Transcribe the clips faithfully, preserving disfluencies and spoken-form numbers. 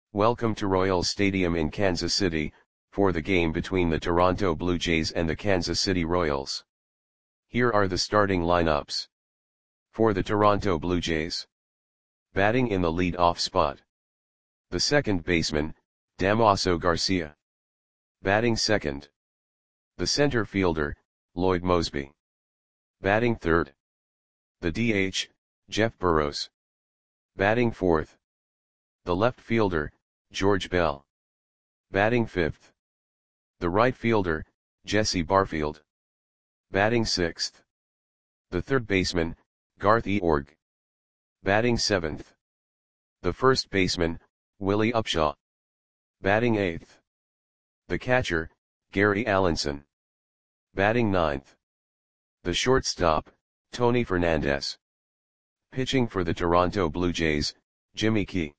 Welcome to Royals Stadium in Kansas City, for the game between the Toronto Blue Jays and the Kansas City Royals. Here are the starting lineups. For the Toronto Blue Jays. Batting in the lead-off spot. The second baseman, Damaso Garcia. Batting second. The center fielder, Lloyd Moseby. Batting third. The D H, Jeff Burroughs. Batting fourth. The left fielder, George Bell. Batting fifth. The right fielder, Jesse Barfield. Batting sixth. The third baseman, Garth Eorg. Batting seventh. The first baseman, Willie Upshaw. Batting eighth. The catcher, Gary Allenson. Batting ninth. The shortstop, Tony Fernandez. Pitching for the Toronto Blue Jays, Jimmy Key.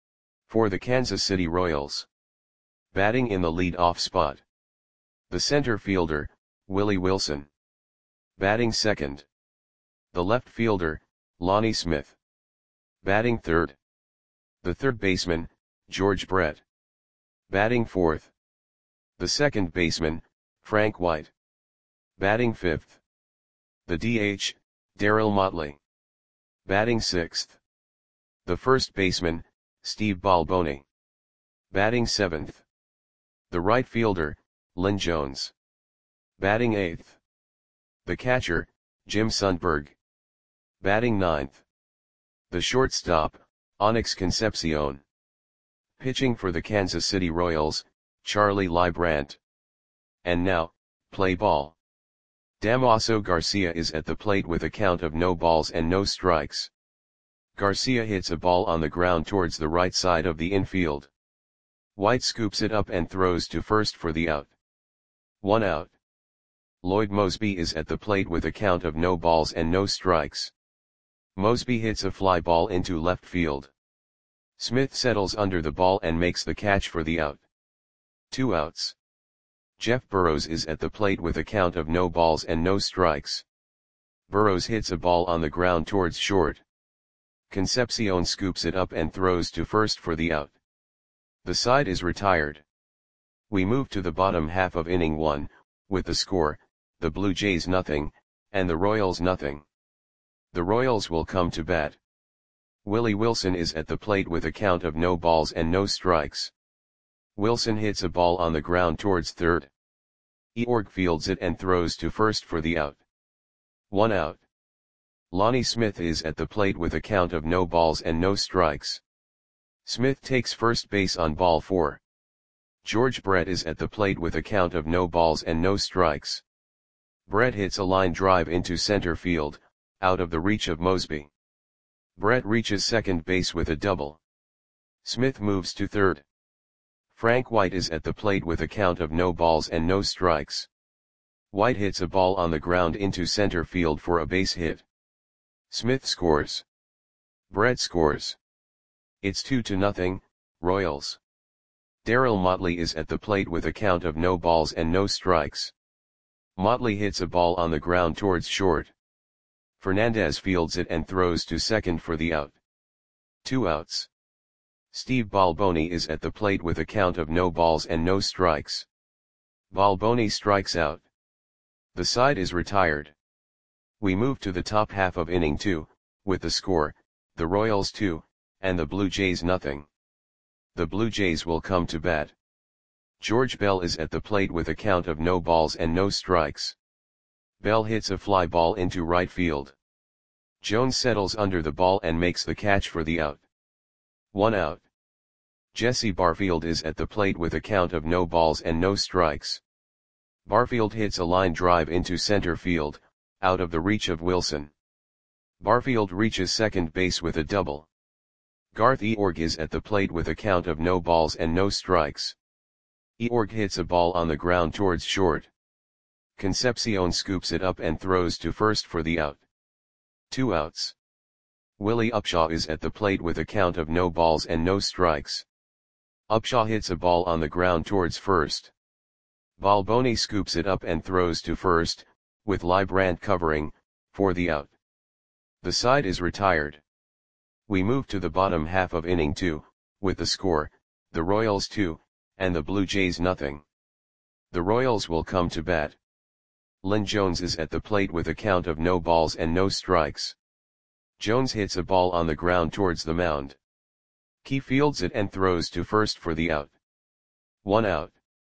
For the Kansas City Royals. Batting in the lead-off spot. The center fielder, Willie Wilson. Batting second. The left fielder, Lonnie Smith. Batting third. The third baseman, George Brett. Batting fourth. The second baseman, Frank White. Batting fifth. The D H, Darryl Motley. Batting sixth. The first baseman, Steve Balboni. Batting seventh. The right fielder, Lynn Jones. Batting eighth. The catcher, Jim Sundberg. Batting ninth. The shortstop, Onyx Concepcion. Pitching for the Kansas City Royals, Charlie Leibrandt. And now, play ball. Damaso Garcia is at the plate with a count of no balls and no strikes. Garcia hits a ball on the ground towards the right side of the infield. White scoops it up and throws to first for the out. One out. Lloyd Moseby is at the plate with a count of no balls and no strikes. Moseby hits a fly ball into left field. Smith settles under the ball and makes the catch for the out. Two outs. Jeff Burroughs is at the plate with a count of no balls and no strikes. Burroughs hits a ball on the ground towards short. Concepcion scoops it up and throws to first for the out. The side is retired. We move to the bottom half of inning one, with the score, the Blue Jays nothing, and the Royals nothing. The Royals will come to bat. Willie Wilson is at the plate with a count of no balls and no strikes. Wilson hits a ball on the ground towards third. Eorg fields it and throws to first for the out. One out. Lonnie Smith is at the plate with a count of no balls and no strikes. Smith takes first base on ball four. George Brett is at the plate with a count of no balls and no strikes. Brett hits a line drive into center field, out of the reach of Moseby. Brett reaches second base with a double. Smith moves to third. Frank White is at the plate with a count of no balls and no strikes. White hits a ball on the ground into center field for a base hit. Smith scores. Brett scores. It's two to nothing, Royals. Darryl Motley is at the plate with a count of no balls and no strikes. Motley hits a ball on the ground towards short. Fernandez fields it and throws to second for the out. Two outs. Steve Balboni is at the plate with a count of no balls and no strikes. Balboni strikes out. The side is retired. We move to the top half of inning two, with the score, the Royals two, and the Blue Jays nothing. The Blue Jays will come to bat. George Bell is at the plate with a count of no balls and no strikes. Bell hits a fly ball into right field. Jones settles under the ball and makes the catch for the out. One out. Jesse Barfield is at the plate with a count of no balls and no strikes. Barfield hits a line drive into center field, out of the reach of Wilson. Barfield reaches second base with a double. Garth Eorg is at the plate with a count of no balls and no strikes. Eorg hits a ball on the ground towards short. Concepcion scoops it up and throws to first for the out. Two outs. Willie Upshaw is at the plate with a count of no balls and no strikes. Upshaw hits a ball on the ground towards first. Balboni scoops it up and throws to first, with Leibrandt covering, for the out. The side is retired. We move to the bottom half of inning two, with the score, the Royals two, and the Blue Jays nothing. The Royals will come to bat. Lynn Jones is at the plate with a count of no balls and no strikes. Jones hits a ball on the ground towards the mound. Key fields it and throws to first for the out. One out.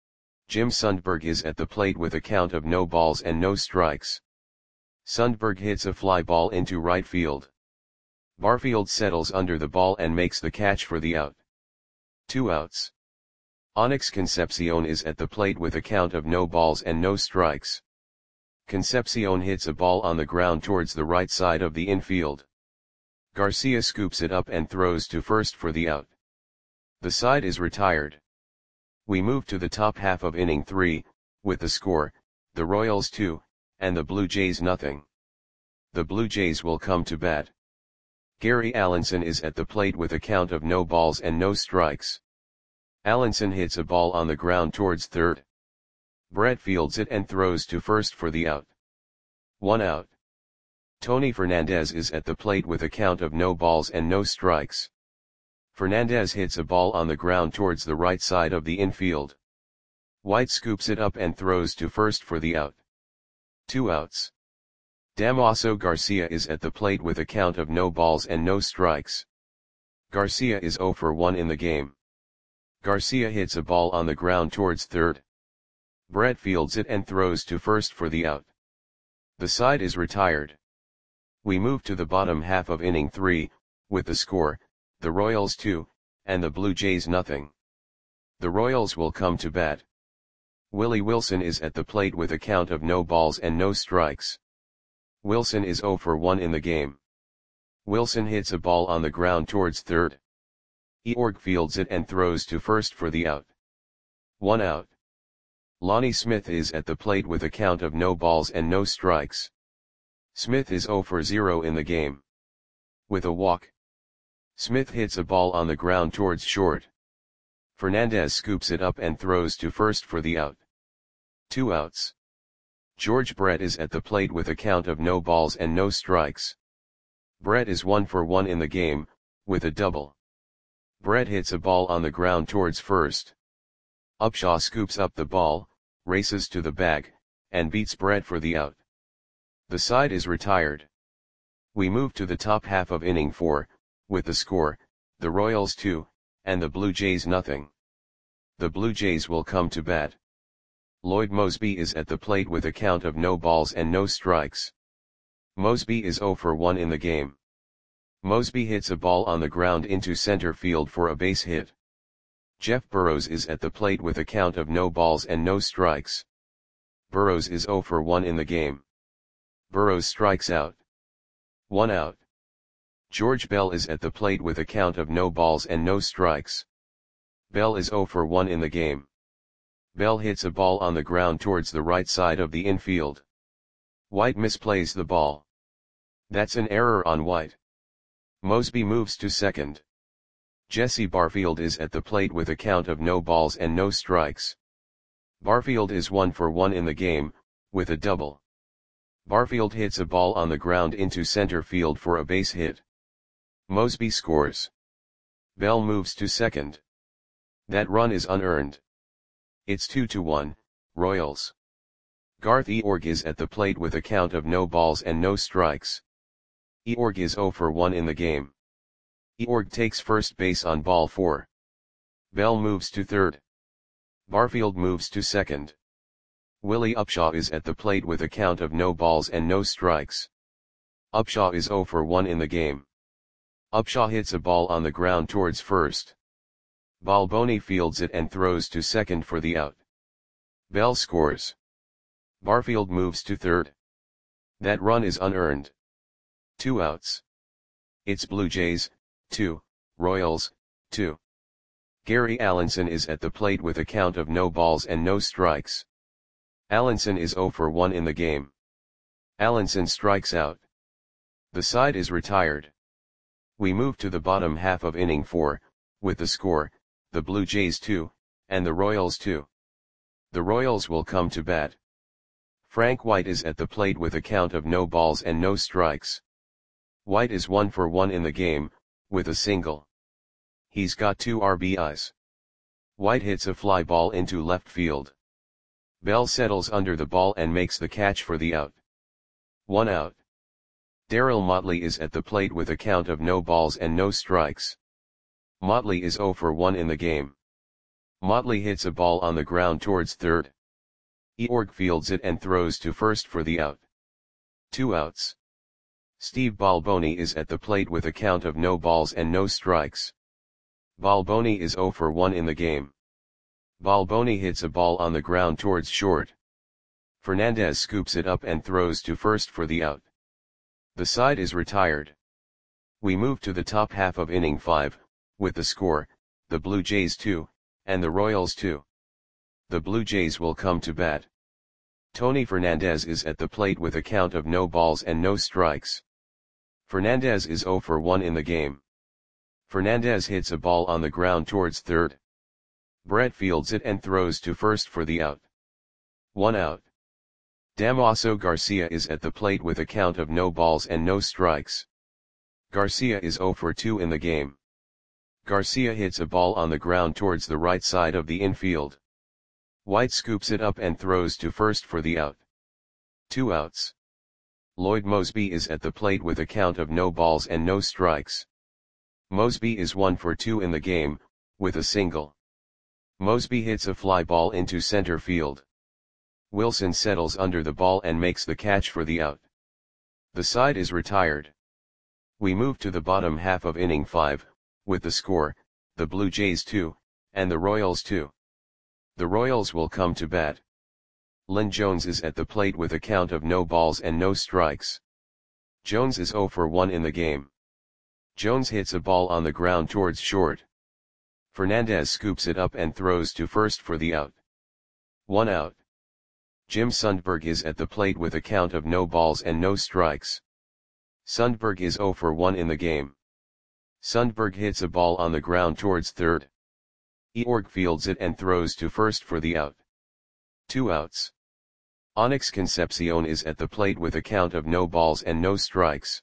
Jim Sundberg is at the plate with a count of no balls and no strikes. Sundberg hits a fly ball into right field. Barfield settles under the ball and makes the catch for the out. Two outs. Onyx Concepcion is at the plate with a count of no balls and no strikes. Concepcion hits a ball on the ground towards the right side of the infield. Garcia scoops it up and throws to first for the out. The side is retired. We move to the top half of inning three, with the score, the Royals two, and the Blue Jays nothing. The Blue Jays will come to bat. Gary Allenson is at the plate with a count of no balls and no strikes. Allenson hits a ball on the ground towards third. Brett fields it and throws to first for the out. One out. Tony Fernandez is at the plate with a count of no balls and no strikes. Fernandez hits a ball on the ground towards the right side of the infield. White scoops it up and throws to first for the out. Two outs. Damaso Garcia is at the plate with a count of no balls and no strikes. Garcia is zero for one in the game. Garcia hits a ball on the ground towards third. Brett fields it and throws to first for the out. The side is retired. We move to the bottom half of inning three, with the score, the Royals two, and the Blue Jays nothing. The Royals will come to bat. Willie Wilson is at the plate with a count of no balls and no strikes. Wilson is zero for one in the game. Wilson hits a ball on the ground towards third. Eorg fields it and throws to first for the out. One out. Lonnie Smith is at the plate with a count of no balls and no strikes. Smith is zero for zero in the game. With a walk. Smith hits a ball on the ground towards short. Fernandez scoops it up and throws to first for the out. Two outs. George Brett is at the plate with a count of no balls and no strikes. Brett is one for one in the game, with a double. Brett hits a ball on the ground towards first. Upshaw scoops up the ball, races to the bag, and beats Brett for the out. The side is retired. We move to the top half of inning four, with the score, the Royals two, and the Blue Jays nothing. The Blue Jays will come to bat. Lloyd Mosby is at the plate with a count of no balls and no strikes. Mosby is zero for one in the game. Mosby hits a ball on the ground into center field for a base hit. Jeff Burrows is at the plate with a count of no balls and no strikes. Burrows is zero for one in the game. Burrows strikes out. One out. George Bell is at the plate with a count of no balls and no strikes. Bell is zero for one in the game. Bell hits a ball on the ground towards the right side of the infield. White misplays the ball. That's an error on White. Mosby moves to second. Jesse Barfield is at the plate with a count of no balls and no strikes. Barfield is one for one in the game, with a double. Barfield hits a ball on the ground into center field for a base hit. Mosby scores. Bell moves to second. That run is unearned. It's two to one, Royals. Garth Eorg is at the plate with a count of no balls and no strikes. Eorg is zero for one in the game. Eorg takes first base on ball four. Bell moves to third. Barfield moves to second. Willie Upshaw is at the plate with a count of no balls and no strikes. Upshaw is zero for one in the game. Upshaw hits a ball on the ground towards first. Balboni fields it and throws to second for the out. Bell scores. Barfield moves to third. That run is unearned. Two outs. It's Blue Jays, two, Royals, two. Gary Allenson is at the plate with a count of no balls and no strikes. Allenson is zero for one in the game. Allenson strikes out. The side is retired. We move to the bottom half of inning four, with the score, the Blue Jays two, and the Royals two. The Royals will come to bat. Frank White is at the plate with a count of no balls and no strikes. White is one for one in the game, with a single. He's got two R B Is. White hits a fly ball into left field. Bell settles under the ball and makes the catch for the out. One out. Darryl Motley is at the plate with a count of no balls and no strikes. Motley is zero for one in the game. Motley hits a ball on the ground towards third. Eorg fields it and throws to first for the out. Two outs. Steve Balboni is at the plate with a count of no balls and no strikes. Balboni is zero for one in the game. Balboni hits a ball on the ground towards short. Fernandez scoops it up and throws to first for the out. The side is retired. We move to the top half of inning five, with the score, the Blue Jays two, and the Royals two. The Blue Jays will come to bat. Tony Fernandez is at the plate with a count of no balls and no strikes. Fernandez is zero for one in the game. Fernandez hits a ball on the ground towards third. Brett fields it and throws to first for the out. One out. Damaso Garcia is at the plate with a count of no balls and no strikes. Garcia is zero for two in the game. Garcia hits a ball on the ground towards the right side of the infield. White scoops it up and throws to first for the out. Two outs. Lloyd Mosby is at the plate with a count of no balls and no strikes. Mosby is one for two in the game, with a single. Mosby hits a fly ball into center field. Wilson settles under the ball and makes the catch for the out. The side is retired. We move to the bottom half of inning five, with the score, the Blue Jays two, and the Royals two. The Royals will come to bat. Lynn Jones is at the plate with a count of no balls and no strikes. Jones is zero for one in the game. Jones hits a ball on the ground towards short. Fernandez scoops it up and throws to first for the out. One out. Jim Sundberg is at the plate with a count of no balls and no strikes. Sundberg is zero for one in the game. Sundberg hits a ball on the ground towards third. Eorg fields it and throws to first for the out. Two outs. Onyx Concepcion is at the plate with a count of no balls and no strikes.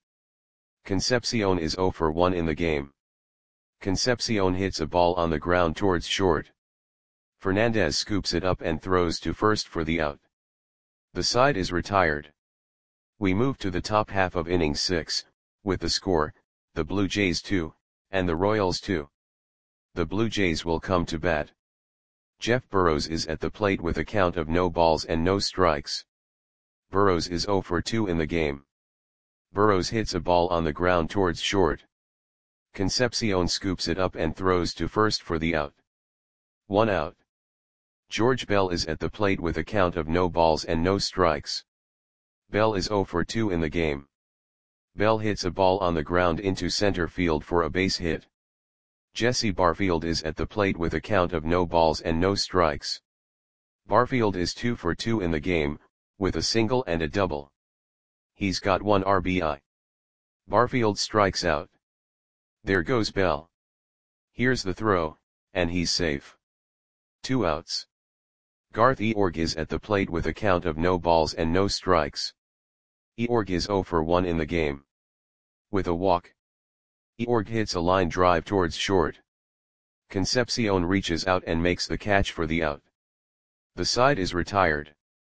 Concepcion is zero for one in the game. Concepcion hits a ball on the ground towards short. Fernandez scoops it up and throws to first for the out. The side is retired. We move to the top half of inning six, with the score, the Blue Jays two, and the Royals two. The Blue Jays will come to bat. Jeff Burrows is at the plate with a count of no balls and no strikes. Burrows is zero for two in the game. Burrows hits a ball on the ground towards short. Concepcion scoops it up and throws to first for the out. One out. George Bell is at the plate with a count of no balls and no strikes. Bell is zero for two in the game. Bell hits a ball on the ground into center field for a base hit. Jesse Barfield is at the plate with a count of no balls and no strikes. Barfield is two for two in the game, with a single and a double. He's got one R B I. Barfield strikes out. There goes Bell. Here's the throw, and he's safe. Two outs. Garth Eorg is at the plate with a count of no balls and no strikes. Eorg is zero for one in the game. With a walk. Eorg hits a line drive towards short. Concepcion reaches out and makes the catch for the out. The side is retired.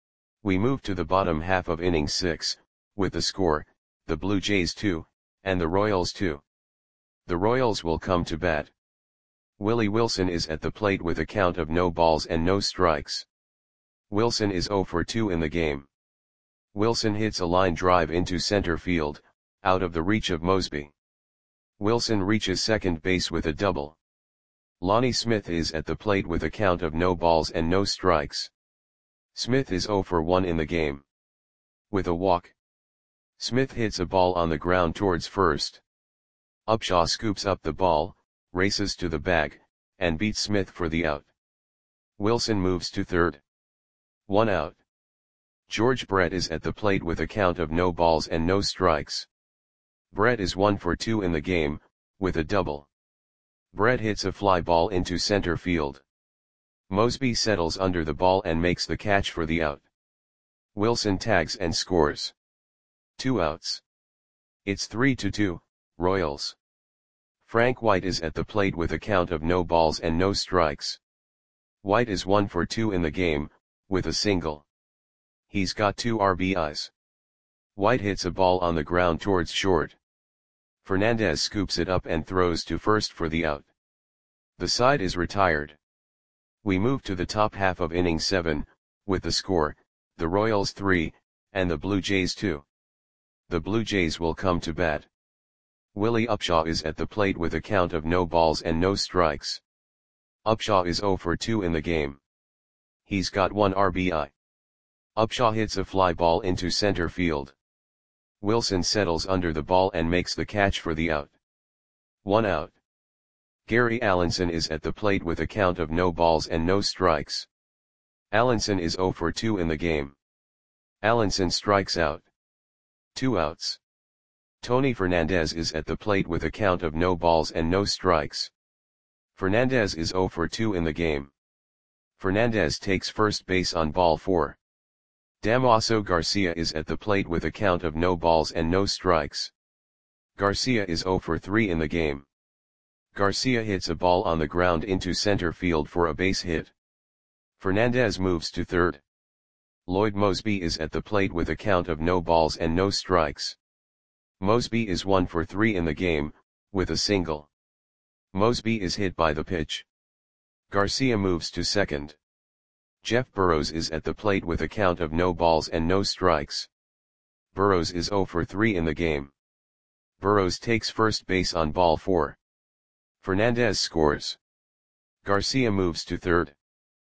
We move to the bottom half of inning six, with the score, the Blue Jays two, and the Royals two. The Royals will come to bat. Willie Wilson is at the plate with a count of no balls and no strikes. Wilson is zero for two in the game. Wilson hits a line drive into center field, out of the reach of Mosby. Wilson reaches second base with a double. Lonnie Smith is at the plate with a count of no balls and no strikes. Smith is zero for one in the game. With a walk. Smith hits a ball on the ground towards first. Upshaw scoops up the ball, races to the bag, and beats Smith for the out. Wilson moves to third. One out. George Brett is at the plate with a count of no balls and no strikes. Brett is one for two in the game, with a double. Brett hits a fly ball into center field. Mosby settles under the ball and makes the catch for the out. Wilson tags and scores. Two outs. It's three to two, Royals. Frank White is at the plate with a count of no balls and no strikes. White is one for two in the game, with a single. He's got two R B Is. White hits a ball on the ground towards short. Fernandez scoops it up and throws to first for the out. The side is retired. We move to the top half of inning seven, with the score, the Royals three, and the Blue Jays two. The Blue Jays will come to bat. Willie Upshaw is at the plate with a count of no balls and no strikes. Upshaw is zero for two in the game. He's got one R B I. Upshaw hits a fly ball into center field. Wilson settles under the ball and makes the catch for the out. One out. Gary Allenson is at the plate with a count of no balls and no strikes. Allenson is zero for two in the game. Allenson strikes out. Two outs. Tony Fernandez is at the plate with a count of no balls and no strikes. Fernandez is zero for two in the game. Fernandez takes first base on ball four. Damaso Garcia is at the plate with a count of no balls and no strikes. Garcia is zero for three in the game. Garcia hits a ball on the ground into center field for a base hit. Fernandez moves to third. Lloyd Mosby is at the plate with a count of no balls and no strikes. Mosby is one for three in the game, with a single. Mosby is hit by the pitch. Garcia moves to second. Jeff Burrows is at the plate with a count of no balls and no strikes. Burrows is zero for three in the game. Burrows takes first base on ball four. Fernandez scores. Garcia moves to third.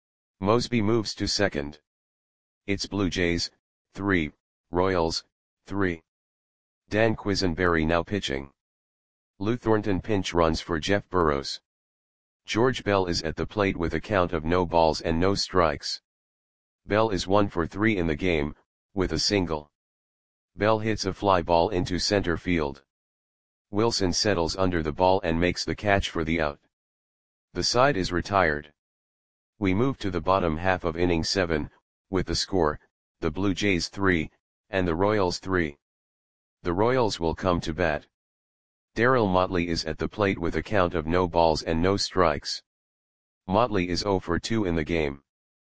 Mosby moves to second. It's Blue Jays, three, Royals, three. Dan Quisenberry now pitching. Lou Thornton pinch runs for Jeff Burrows. George Bell is at the plate with a count of no balls and no strikes. Bell is one for three in the game, with a single. Bell hits a fly ball into center field. Wilson settles under the ball and makes the catch for the out. The side is retired. We move to the bottom half of inning seven, with the score, the Blue Jays three, and the Royals three. The Royals will come to bat. Darryl Motley is at the plate with a count of no balls and no strikes. Motley is zero for two in the game.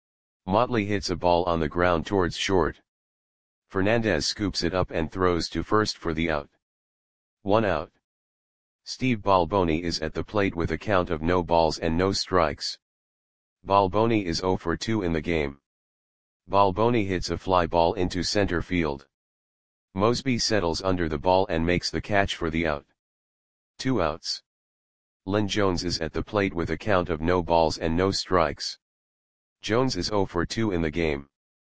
Motley hits a ball on the ground towards short. Fernandez scoops it up and throws to first for the out. One out. Steve Balboni is at the plate with a count of no balls and no strikes. Balboni is zero for two in the game. Balboni hits a fly ball into center field. Mosby settles under the ball and makes the catch for the out. Two outs. Lynn Jones is at the plate with a count of no balls and no strikes. Jones is zero for two in the game.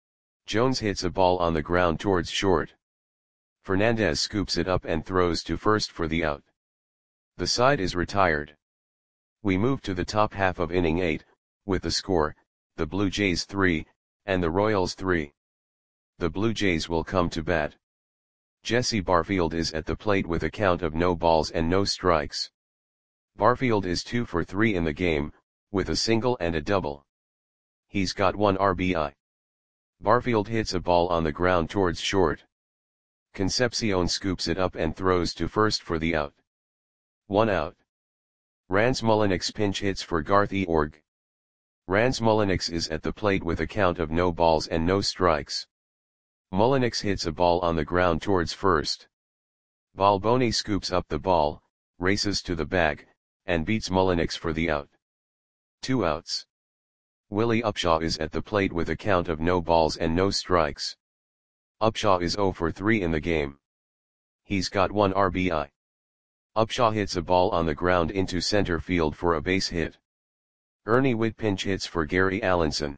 Jones hits a ball on the ground towards short. Fernandez scoops it up and throws to first for the out. The side is retired. We move to the top half of inning eight, with the score, the Blue Jays three, and the Royals three. The Blue Jays will come to bat. Jesse Barfield is at the plate with a count of no balls and no strikes. Barfield is two for three in the game, with a single and a double. He's got one R B I. Barfield hits a ball on the ground towards short. Concepcion scoops it up and throws to first for the out. One out. Rance Mulliniks pinch hits for Garth E. Org. Rance Mulliniks is at the plate with a count of no balls and no strikes. Mulliniks hits a ball on the ground towards first. Balboni scoops up the ball, races to the bag, and beats Mulliniks for the out. Two outs. Willie Upshaw is at the plate with a count of no balls and no strikes. Upshaw is zero for three in the game. He's got one R B I. Upshaw hits a ball on the ground into center field for a base hit. Ernie Whitt pinch hits for Gary Allenson.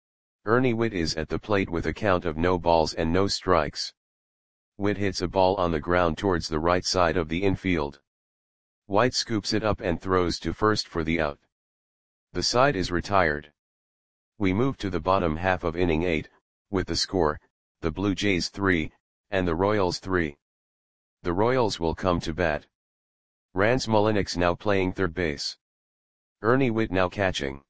Ernie Whitt is at the plate with a count of no balls and no strikes. Whitt hits a ball on the ground towards the right side of the infield. White scoops it up and throws to first for the out. The side is retired. We move to the bottom half of inning eight, with the score, the Blue Jays three, and the Royals three. The Royals will come to bat. Rance Mulliniks now playing third base. Ernie Whitt now catching.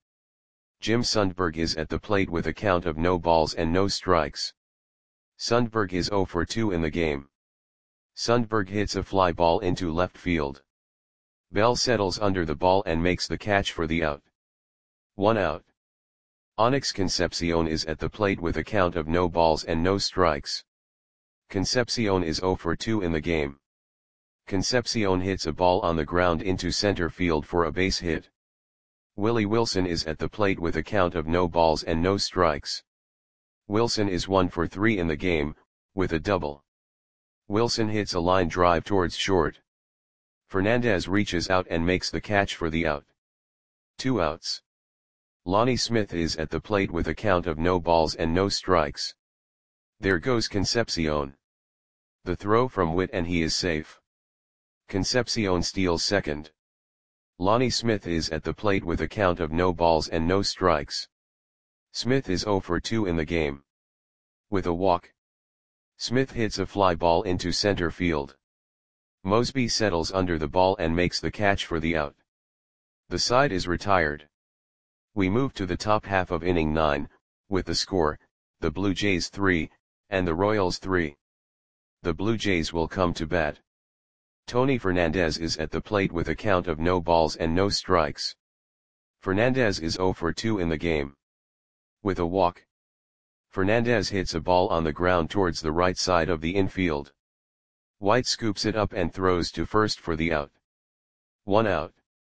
Jim Sundberg is at the plate with a count of no balls and no strikes. Sundberg is zero for two in the game. Sundberg hits a fly ball into left field. Bell settles under the ball and makes the catch for the out. One out. Onyx Concepcion is at the plate with a count of no balls and no strikes. Concepcion is zero for two in the game. Concepcion hits a ball on the ground into center field for a base hit. Willie Wilson is at the plate with a count of no balls and no strikes. Wilson is one for three in the game, with a double. Wilson hits a line drive towards short. Fernandez reaches out and makes the catch for the out. Two outs. Lonnie Smith is at the plate with a count of no balls and no strikes. There goes Concepcion. The throw from Witt and he is safe. Concepcion steals second. Lonnie Smith is at the plate with a count of no balls and no strikes. Smith is zero for two in the game. With a walk, Smith hits a fly ball into center field. Mosby settles under the ball and makes the catch for the out. The side is retired. We move to the top half of inning nine, with the score, the Blue Jays three, and the Royals three. The Blue Jays will come to bat. Tony Fernandez is at the plate with a count of no balls and no strikes. Fernandez is zero for two in the game. With a walk, Fernandez hits a ball on the ground towards the right side of the infield. White scoops it up and throws to first for the out. One out.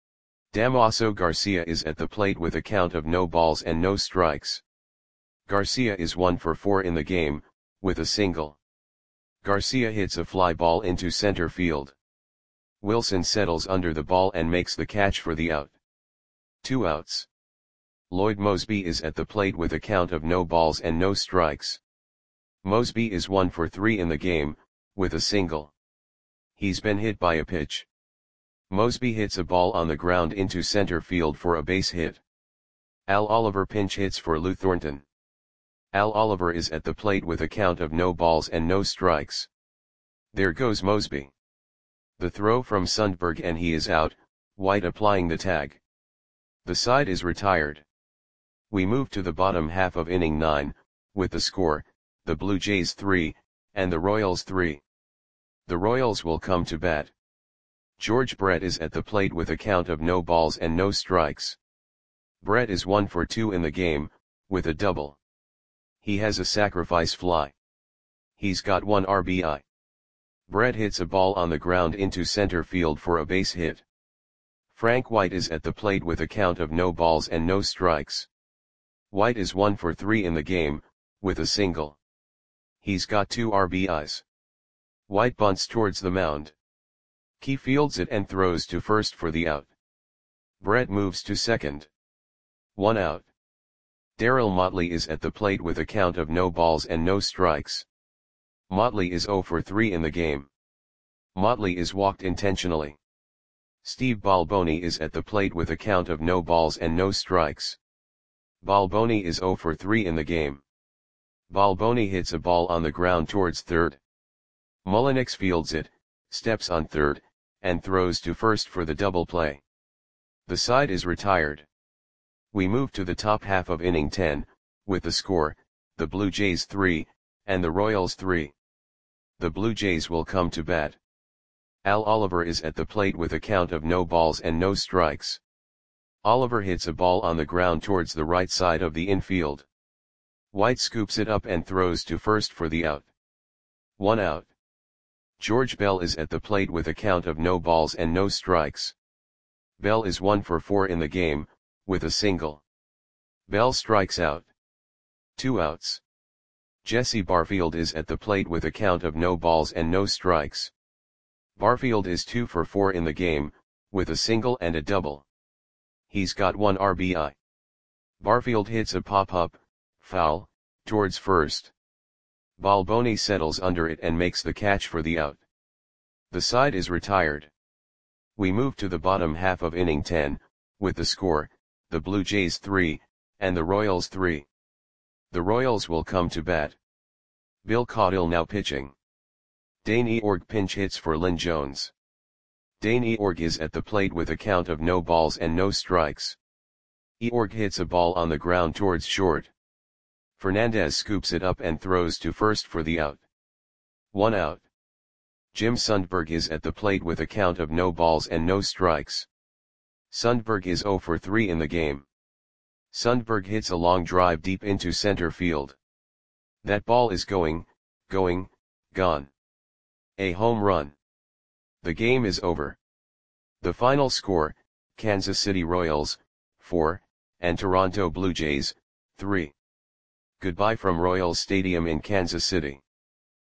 Damaso Garcia is at the plate with a count of no balls and no strikes. Garcia is one for four in the game, with a single. Garcia hits a fly ball into center field. Wilson settles under the ball and makes the catch for the out. Two outs. Lloyd Mosby is at the plate with a count of no balls and no strikes. Mosby is one for three in the game, with a single. He's been hit by a pitch. Mosby hits a ball on the ground into center field for a base hit. Al Oliver pinch hits for Lou Thornton. Al Oliver is at the plate with a count of no balls and no strikes. There goes Mosby. The throw from Sundberg and he is out, White applying the tag. The side is retired. We move to the bottom half of inning nine, with the score, the Blue Jays three, and the Royals three. The Royals will come to bat. George Brett is at the plate with a count of no balls and no strikes. Brett is one for two in the game, with a double. He has a sacrifice fly. He's got one R B I. Brett hits a ball on the ground into center field for a base hit. Frank White is at the plate with a count of no balls and no strikes. White is one for three in the game, with a single. He's got two R B Is. White bunts towards the mound. Key fields it and throws to first for the out. Brett moves to second. One out. Darryl Motley is at the plate with a count of no balls and no strikes. Motley is zero for three in the game. Motley is walked intentionally. Steve Balboni is at the plate with a count of no balls and no strikes. Balboni is zero for three in the game. Balboni hits a ball on the ground towards third. Mullenix fields it, steps on third, and throws to first for the double play. The side is retired. We move to the top half of inning ten, with the score, the Blue Jays three, and the Royals three. The Blue Jays will come to bat. Al Oliver is at the plate with a count of no balls and no strikes. Oliver hits a ball on the ground towards the right side of the infield. White scoops it up and throws to first for the out. One out. George Bell is at the plate with a count of no balls and no strikes. Bell is one for four in the game, with a single. Bell strikes out. Two outs. Jesse Barfield is at the plate with a count of no balls and no strikes. Barfield is two for four in the game, with a single and a double. He's got one R B I. Barfield hits a pop-up, foul, towards first. Balboni settles under it and makes the catch for the out. The side is retired. We move to the bottom half of inning ten, with the score, the Blue Jays three, and the Royals three. The Royals will come to bat. Bill Caudill now pitching. Dane Eorg pinch hits for Lynn Jones. Dane Eorg is at the plate with a count of no balls and no strikes. Eorg hits a ball on the ground towards short. Fernandez scoops it up and throws to first for the out. One out. Jim Sundberg is at the plate with a count of no balls and no strikes. Sundberg is zero for three in the game. Sundberg hits a long drive deep into center field. That ball is going, going, gone. A home run. The game is over. The final score, Kansas City Royals, four, and Toronto Blue Jays, three. Goodbye from Royals Stadium in Kansas City.